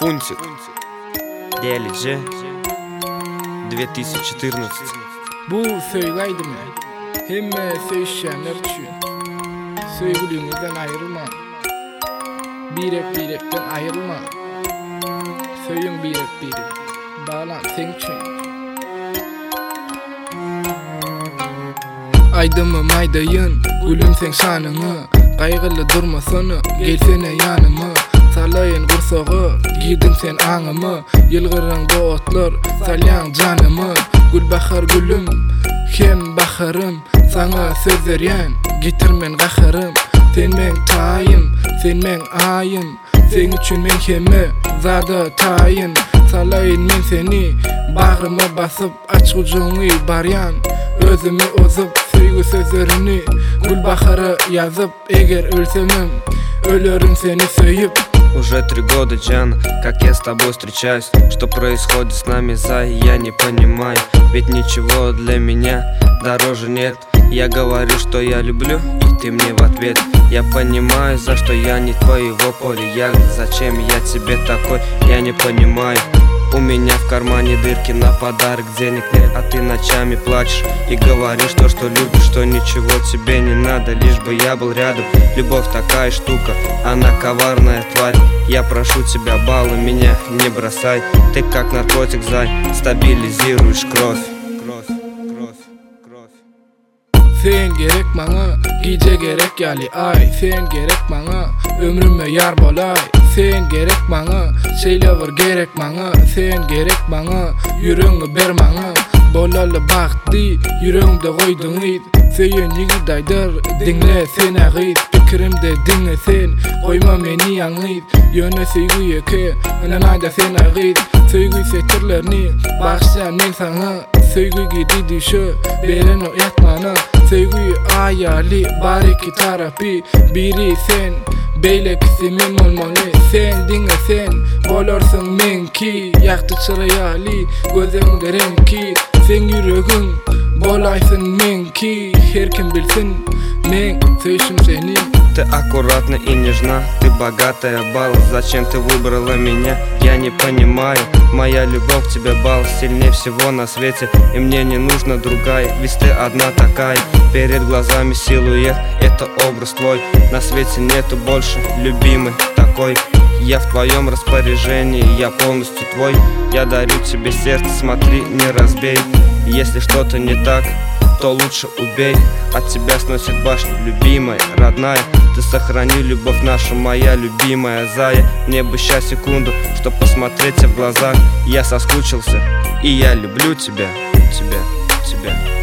Фунтик DLC 2014. Bu söyleydim hemme söyleyenler için. Söylediğinizden ayrılma. Birekten ayrılma. Söyün birek. Bağlan sen için. Aydımı maydayın, gülüm sen şanını. Kaygılı durma sonu, gelsene yanıma. Salayın kursoğu, giydin sen anımı. Yılgırın doğutlar, salyan canımı. Gül bakar gülüm, hem bakarım. Sana söz veryen, getirmen qaharım. Sen men tayım, sen men ayım. Sen üçün men hemme, zada tayın. Salayın men seni, bağrıma basıp aç ucunu baryan. Özümü ozup, söygü sözlerini gül baharı yazıp. Eğer ölsemem, ölürüm seni söyüp. Уже 3 года, Джан, как я с тобой встречаюсь. Что происходит с нами, Зай, я не понимаю. Ведь ничего для меня дороже нет. Я говорю, что я люблю, и ты мне в ответ. Я понимаю, за что я не твоего поля ягод. Зачем я тебе такой, я не понимаю. У меня в кармане дырки, на подарок денег нет. А ты ночами плачешь и говоришь то, что любишь. Что ничего тебе не надо, лишь бы я был рядом. Любовь такая штука, она коварная тварь. Я прошу тебя, баллы, меня не бросай. Ты как наркотик, Зай, стабилизируешь кровь. Sen gerek bana, gece gerek yali ay. Sen gerek bana, ömrüme yar bolay. Sen gerek bana, şeyler gerek bana. Sen gerek bana, yüreğimi ber bana. Bolalı baktı, yüreğimde koydun it. Söyün yigidaydır, dinle sen ağit. Fikrimde dinle sen, koyma beni yanıt. Yöne söygü yeke, ananayda sen ağit. Söygü setirlerini, bağışlayan men sana. Söygü gidi düşü, beren o yatmana. Söygü ayali, bari iki tarafı. Biri sen, beyle kisimin olmalı. Sen dinle sen, bolarsan men ki. Yaktı çırayali, gözümde renki. Sen yüreğin, bolaysın men ki. Her kim bilsin, men söysüm seni. Ты аккуратна и нежна, ты богатая, бал. Зачем ты выбрала меня, я не понимаю. Моя любовь к тебе, бал, сильнее всего на свете. И мне не нужна другая, ведь ты одна такая. Перед глазами силуэт, это образ твой. На свете нету больше, любимый такой. Я в твоем распоряжении, я полностью твой. Я дарю тебе сердце, смотри, не разбей. Если что-то не так, то лучше убей. От тебя сносит башню, любимая, родная. Ты сохрани любовь нашу, моя любимая Зая. Мне бы ща секунду, чтоб посмотреть тебе в глаза. Я соскучился, и я люблю тебя.